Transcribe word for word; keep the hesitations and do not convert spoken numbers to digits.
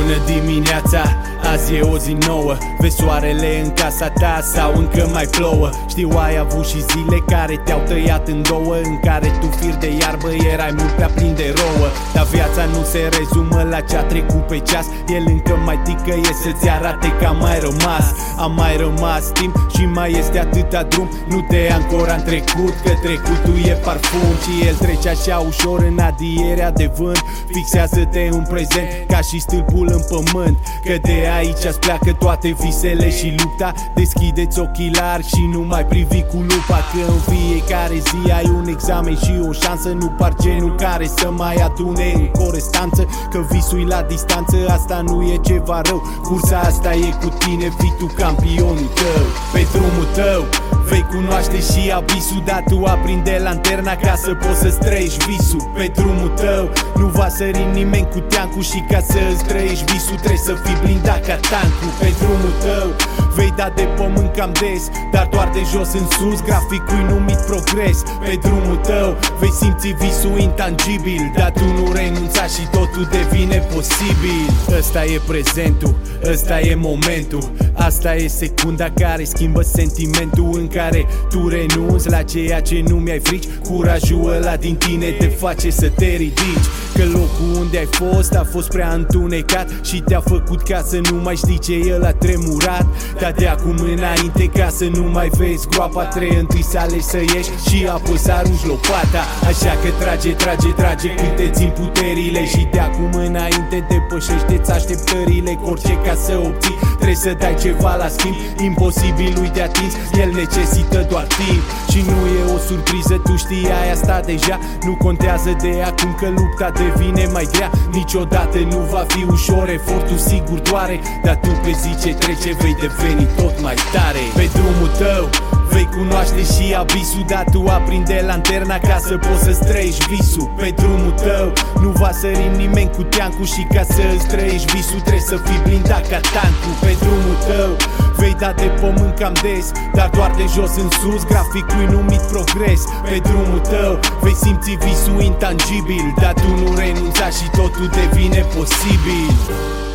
Bună dimineața, azi e o zi nouă. Vezi soarele în casa ta sau încă mai plouă? Știu, ai avut și zile care te-au tăiat în două, în care tu, fir de iarbă, erai mult prea plin de rouă. Dar viața nu se rezumă la ce-a trecut pe ceas. El încă mai ticăie să-ți arate că a mai rămas. A mai rămas timp și mai este atâta drum. Nu te ancora în trecut, că trecutul e parfum și el trece așa ușor în adierea de vânt. Fixează-te în prezent ca și stâlpul în pământ, că de aici-ți pleacă toate visele și lupta. Deschideți ochii largi și nu mai privi cu lupa, că în fiecare zi ai un examen și o șansă. Nu par genul care să mai adune în corestanță, că visul la distanță, asta nu e ceva rău. Cursa asta e cu tine, fii tu campionul tău. Pe drumul tău vei cunoaște și abisul, dar tu aprinde lanterna ca să poți să-ți trăiești visul. Pe drumul tău nu va sări nimeni cu teancul și ca să-ți trăiești visul trebuie să fii blindat ca tancul. Pe drumul tău vei da de pământ cam des, dar doar de jos în sus, graficul numit progres. Pe drumul tău vei simți visul intangibil, dar tu nu renunța și totul devine posibil. Ăsta e prezentul, ăsta e momentul, asta e secunda care schimbă sentimentul, în care tu renunți la ceea ce nu mi-ai frici. Curajul ăla din tine te face să te ridici, că locul unde ai fost a fost prea întunecat și te-a făcut ca să nu mai știi ce el a tremurat. Dar de acum înainte, ca să nu mai vezi groapa, trei întâi să alegi să ieși și apoi să arunci lopata. Așa că trage, trage, trage câte țin puterile și de acum înainte depășește-ți așteptările, cu orice ca să obții trebuie să dai ceva la schimb. Imposibilul de atins, el necesită doar timp și nu e o surpriză, tu știai asta deja. Nu contează de acum că lupta devine mai grea, niciodată nu va fi ușor, efortul sigur doare, dar tu pe zi ce trece vei deveni tot mai tare. Pe drumul tău vei cunoaște și abisul, dar tu aprinde lanterna ca să poți să-ți trăiești visul. Pe drumul tău nu va sări nimeni cu teancul și ca să-ți trăiești visul trebuie să fii blindat ca tancul. Pe drumul tău vei da de pământ cam des, dar doar de jos în sus, graficul numit progres. Pe drumul tău vei simți visul intangibil, dar tu nu renunța și totul devine posibil.